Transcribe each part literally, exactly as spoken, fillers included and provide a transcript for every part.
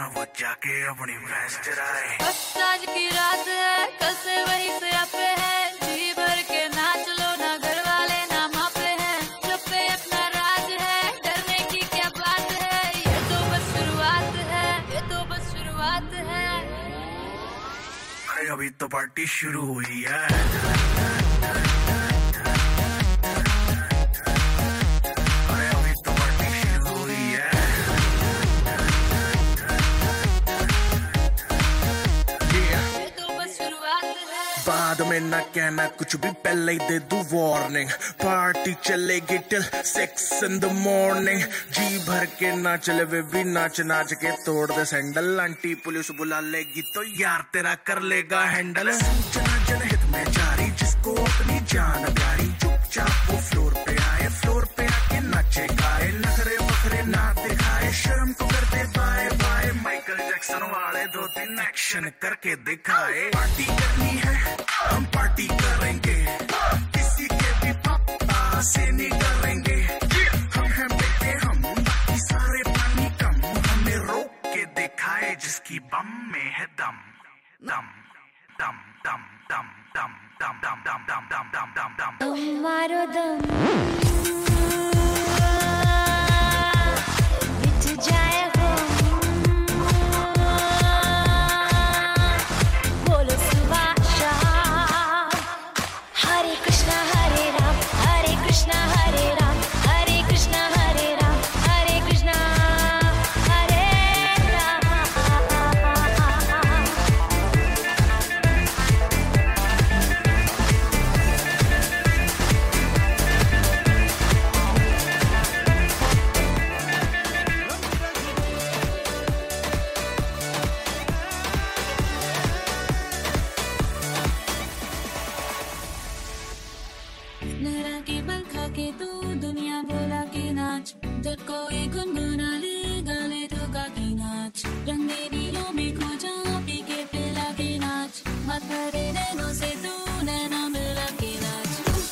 वो जाके अपनी भैंस चराए। बस आज की रात है, कल से वही से आपे है, जी भर के नाच लो ना, घर वाले ना मापे हैं, सब पे अपना राज है, डरने की क्या बात है, ये तो बस शुरुआत है, ये तो बस शुरुआत है। अभी तो पार्टी शुरू हुई है। बाद में ना कहना कुछ भी, पहले ही दे दूं वार्निंग। पार्टी चलेगी till six in the morning. जी भर के ना चले वे भी नाच नाच के तोड़ दे सैंडल। आंटी पुलिस बुला लेगी तो यार तेरा कर लेगा हैंडल। सूचना जनहित में जारी, जिसको अपनी जान प्यारी, चुपचाप वो फ्लोर पे आए, फ्लोर पे आके नाचे गाए, नखरे बखरे ना दिखाए, शर्म को कर दे बाय बाय। माइकल जैक्सन वाले दो तीन एक्शन करके दिखाए। पार्टी करनी है हम पार्टी करेंगे, किसी के भी पापा से नहीं डरेंगे। हम हैं बेटे हम, बाकी सारे पानी कम, हमें रोक के दिखाए जिसकी बम में है दम। दम दम दम दम दम दम दम दम दम दम दम दम दम तुम मारो दम मिट जाए हो, बोलो सुबह शाम, हरे कृष्णा हरे राम, हरे कृष्णा हरे राम, हरे कृष्णा हरे राम, हरे कृष्णा हरे राम। लहरा के बल खा के तू दुनिया बोला के नाच, जब कोई गुनगुना ले गाले तो गा के नाच, रंगेरियों में खो जा पी के पिला के नाच, मत भरे नैनों से तू नैना मिला के नाच।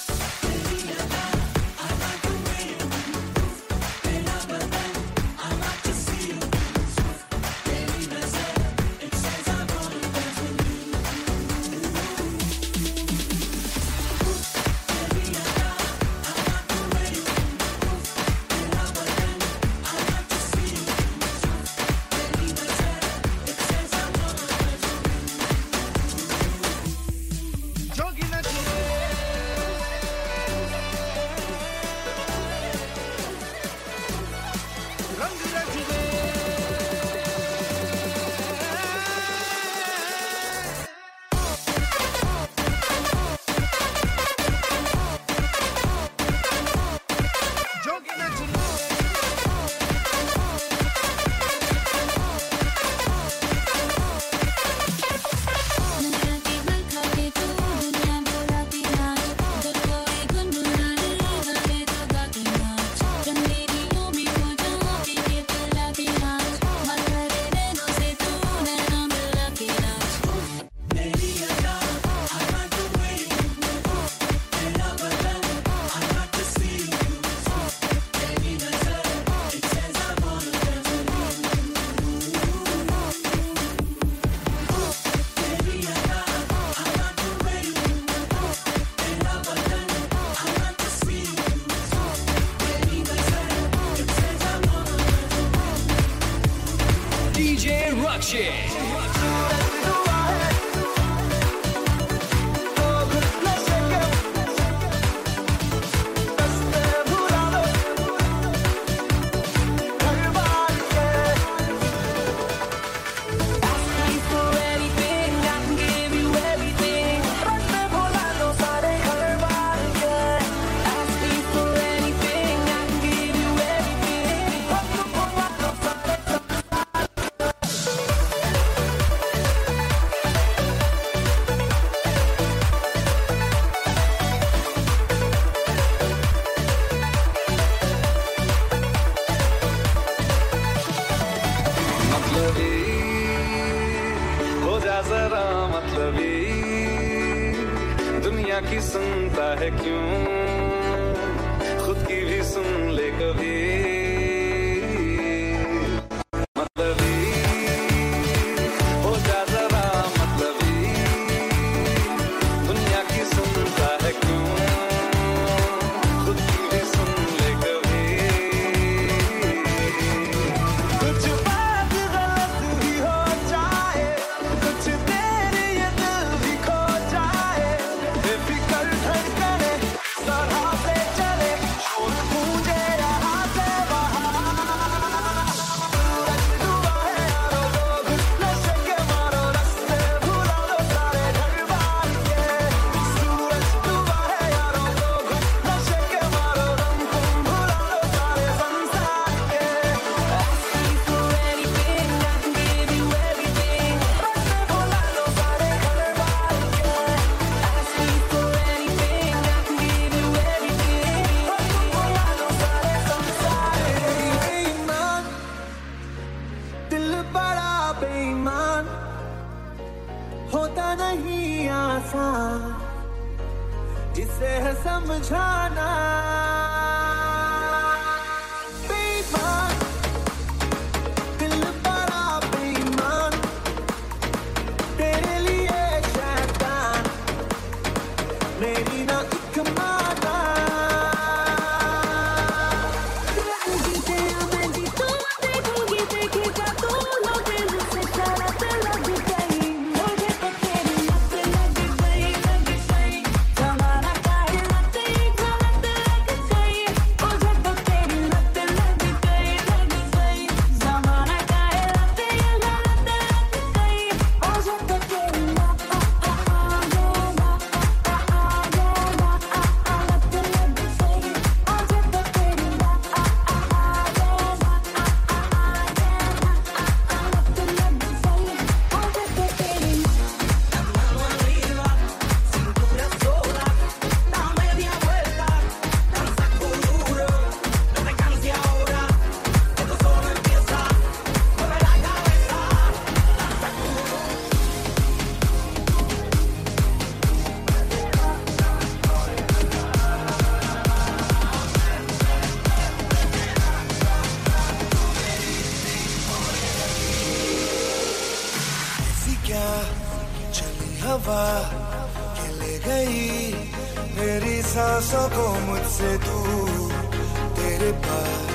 की सुनता है क्यों, खुद की भी सुन ले कभी। मतलबी आसान जिसे है समझाना बेईमान दिल बड़ा बेईमान तेरे लिए शैतान मेरी ना एक माना जीते या मैं जीतूं देखूंगी देखेगा तू लो दिल से शरारत लग गई मुझे तो तेरी लत लग गई लग गई जमाना काहे लत गलत लग गई मुझे तो तेरी लत लग गई लग गई जमाना काहे लत गलत लग गई मुझे तो तेरी लत आ आ आ लत लग गई मुझे तो तेरी लत आ ऐसी क्या चली हवा के ले गई मेरी सांसों को मुझसे दूर तेरे पास